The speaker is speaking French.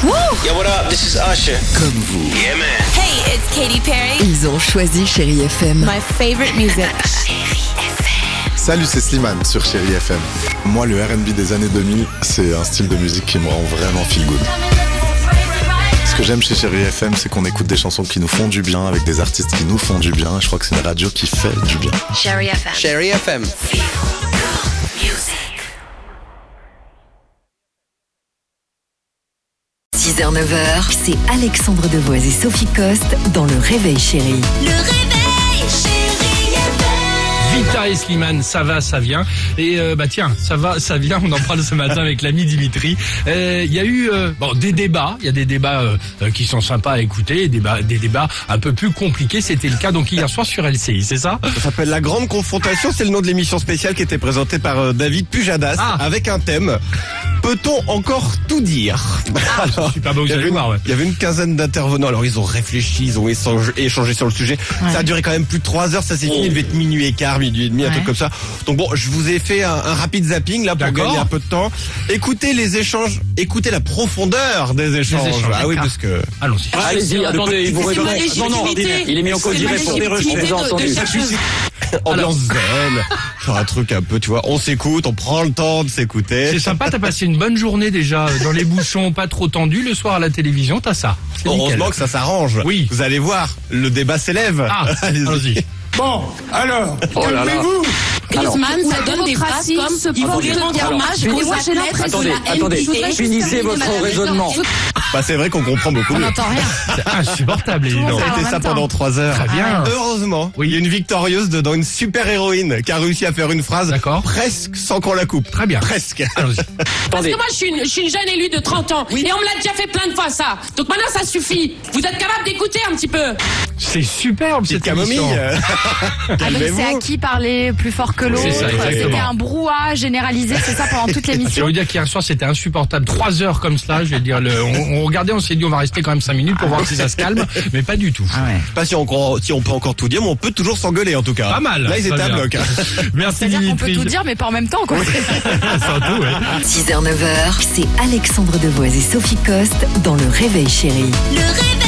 Yo, what up? This is Usher. Comme vous. Yeah, man. Hey, it's Katy Perry. Ils ont choisi Chérie FM. My favorite music. Salut, c'est Slimane sur Chérie FM. Moi, le R&B des années 2000, c'est un style de musique qui me rend vraiment feel good. Ce que j'aime chez Chérie FM, c'est qu'on écoute des chansons qui nous font du bien, avec des artistes qui nous font du bien. Je crois que c'est une radio qui fait du bien. Chérie FM. Chérie FM. 6h-9h, c'est Alexandre Devoise et Sophie Coste dans Le Réveil Chérie. Le réveil, chérie FM. Vita et Slimane, ça va, ça vient. Et tiens, ça va, ça vient. On en parle ce matin avec l'ami Dimitri. Il y a eu des débats. Il y a des débats qui sont sympas à écouter, des débats un peu plus compliqués. C'était le cas donc hier soir sur LCI, c'est ça? Ça s'appelle La Grande Confrontation. C'est le nom de l'émission spéciale qui était présentée par David Pujadas avec un thème. Peut-on encore tout dire? Alors, super beau, vous allez voir, ouais. Il y avait une quinzaine d'intervenants. Alors ils ont réfléchi, ils ont échangé sur le sujet. Ouais. Ça a duré quand même plus de 3 heures. Ça s'est fini, il devait être minuit et quart, minuit et demi, un truc comme ça. Donc bon, je vous ai fait un rapide zapping là pour gagner un peu de temps. Écoutez les échanges, écoutez la profondeur des échanges. Ah oui, parce que... Allons-y. Allez-y, attendez, il vous répond. Non, il est mis en cause du répond. On vous a entendu. Ambiance zen, genre un truc un peu, tu vois, on s'écoute, on prend le temps de s'écouter. C'est sympa, t'as passé une bonne journée déjà dans les bouchons, pas trop tendus. Le soir à la télévision, t'as ça. Heureusement nickel. que ça s'arrange. Oui. Vous allez voir, le débat s'élève. Allez-y. Bon, alors, calmez-vous. Griezmann, ça donne des phrases comme il faut lui rendre hommage aux athlètes. Attendez, finissez votre raisonnement. Bah c'est vrai qu'on comprend beaucoup. On n'entend rien. C'est insupportable, évidemment. C'était ça pendant 3 heures. Très bien. Heureusement, il y a une victorieuse dedans, une super héroïne qui a réussi à faire une phrase presque sans qu'on la coupe. Très bien. Presque. Allons-y. Parce que moi, je suis une jeune élue de 30 ans. Et on me l'a déjà fait plein de fois, ça. Donc maintenant, ça suffit. Vous êtes capable d'écouter un petit peu. C'est superbe, cette camomille. Donc c'est à qui parler plus fort que l'autre. C'est ça, exactement. C'était un brouhaha généralisé, c'est ça pendant toute Je l'émission. veux dire qu'hier soir c'était insupportable. 3 heures comme cela, je vais dire. On regardait, on s'est dit on va rester quand même 5 minutes pour voir si ça se calme, mais pas du tout. Pas si on peut encore tout dire, mais on peut toujours s'engueuler en tout cas. Pas mal. Là ils étaient à bloc. Merci C'est-à-dire qu'on peut Dimitri. tout dire, mais pas en même temps, quoi. Surtout, ouais. 6h-9h, c'est Alexandre Devoise et Sophie Coste dans Le Réveil Chérie. Le réveil.